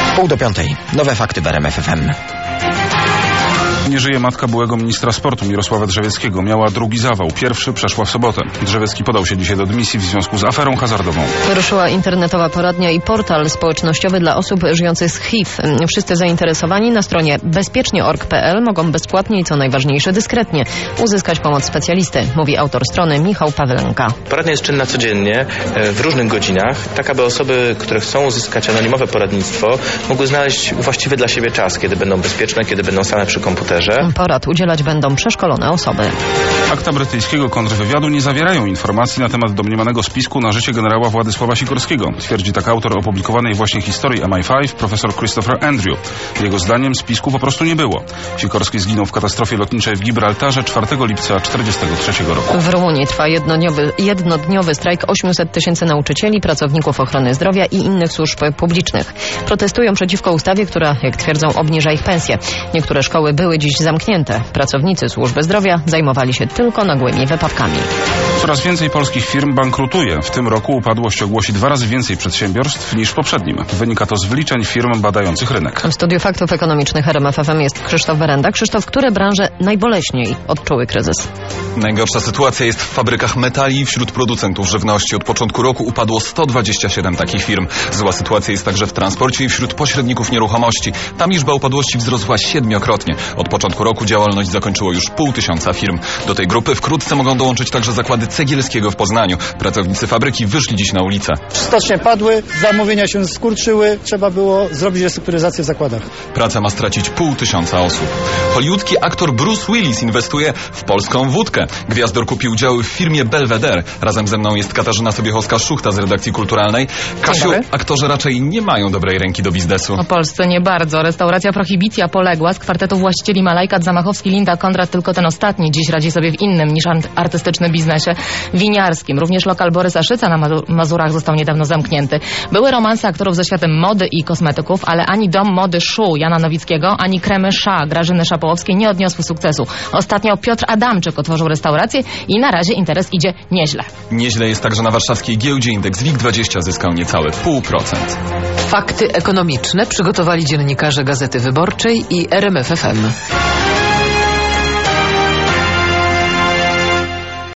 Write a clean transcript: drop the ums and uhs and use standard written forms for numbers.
4:30. Nowe fakty w RMF FM. Nie żyje matka byłego ministra sportu Mirosława Drzewieckiego. Miała drugi zawał. Pierwszy przeszła w sobotę. Drzewiecki podał się dzisiaj do dymisji w związku z aferą hazardową. Ruszyła internetowa poradnia i portal społecznościowy dla osób żyjących z HIV. Wszyscy zainteresowani na stronie bezpiecznie.org.pl mogą bezpłatnie i co najważniejsze dyskretnie uzyskać pomoc specjalisty, mówi autor strony Michał Pawlenka. Poradnia jest czynna codziennie, w różnych godzinach, tak aby osoby, które chcą uzyskać anonimowe poradnictwo, mogły znaleźć właściwy dla siebie czas, kiedy będą bezpieczne, kiedy będą same przy komputerze. Porad udzielać będą przeszkolone osoby. Akta brytyjskiego kontrwywiadu nie zawierają informacji na temat domniemanego spisku na życie generała Władysława Sikorskiego. Twierdzi tak autor opublikowanej właśnie historii MI5, profesor Christopher Andrew. Jego zdaniem spisku po prostu nie było. Sikorski zginął w katastrofie lotniczej w Gibraltarze 4 lipca 1943 roku. W Rumunii trwa jednodniowy strajk 800 tysięcy nauczycieli, pracowników ochrony zdrowia i innych służb publicznych. Protestują przeciwko ustawie, która, jak twierdzą, obniża ich pensje. Niektóre szkoły były dziś zamknięte. Pracownicy służby zdrowia zajmowali się tylko nagłymi wypadkami. Coraz więcej polskich firm bankrutuje. W tym roku upadłość ogłosi 2 razy więcej przedsiębiorstw niż w poprzednim. Wynika to z wyliczeń firm badających rynek. W studiu faktów ekonomicznych RMF FM jest Krzysztof Werenda. Krzysztof, które branże najboleśniej odczuły kryzys? Najgorsza sytuacja jest w fabrykach metali i wśród producentów żywności. Od początku roku upadło 127 takich firm. Zła sytuacja jest także w transporcie i wśród pośredników nieruchomości. Tam liczba upadłości wzrosła 7-krotnie. Od początku roku działalność zakończyło już 500 firm. Do tej grupy wkrótce mogą dołączyć także zakłady Cegielskiego w Poznaniu. Pracownicy fabryki wyszli dziś na ulicę. Stocznie padły, zamówienia się skurczyły, trzeba było zrobić restrukturyzację w zakładach. Praca ma stracić 500 osób. Hollywoodki aktor Bruce Willis inwestuje w polską wódkę. Gwiazdor kupił udziały w firmie Belvedere. Razem ze mną jest Katarzyna Sobiechowska-Szuchta z redakcji kulturalnej. Kasiu, aktorzy raczej nie mają dobrej ręki do biznesu. O Polsce nie bardzo. Restauracja Prohibicja poległa. Z kwartetu właścicieli Malajkat, Zamachowski, Linda, Kondrat, tylko ten ostatni dziś radzi sobie w innym niż artystycznym biznesie winiarskim. Również lokal Borysa Szyca na Mazurach został niedawno zamknięty. Były romanse aktorów ze światem mody i kosmetyków, ale ani dom mody Szu Jana Nowickiego, ani kremy Sza Grażyny Szapołowskiej nie odniosły sukcesu. Ostatnio Piotr Adamczyk otworzył restaurację i na razie interes idzie nieźle. Nieźle jest także na warszawskiej giełdzie. Indeks WIG20 zyskał niecałe 0,5%. Fakty ekonomiczne przygotowali dziennikarze Gazety Wyborczej i RMF FM.